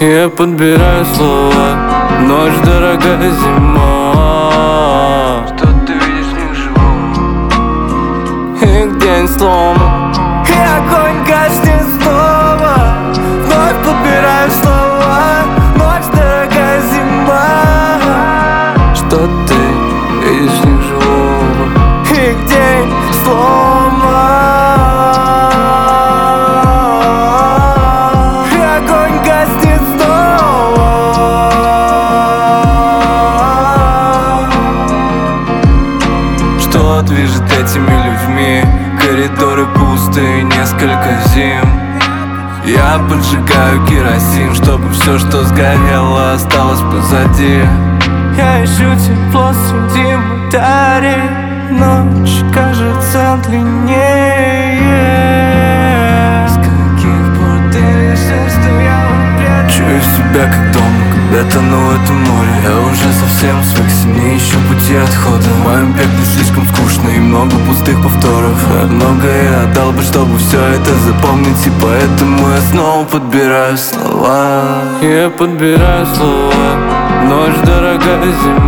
Я подбираю слова, ночь, дорогая зима. Что ты видишь в них живого? Их день сломан, и огонь гаснет снова. Вновь подбираю слова, ночь, дорогая зима. Что ты видишь в них живого? Их день сломан. Что движет этими людьми? Коридоры пустые, несколько зим. Я поджигаю керосин, чтобы все, что сгорело, осталось позади. Я ищу тепло среди батарей. Ночь кажется длиннее. С каких пор ты решил, что я умру? Чую себя как дома, когда тону в этом море. Я уже совсем свык, не ищу пути отхода. В моем пекле слишком скучно и много пустых повторов. Многое я отдал бы, чтобы все это запомнить, и поэтому я снова подбираю слова. Я подбираю слова, ночь, дорогая зима.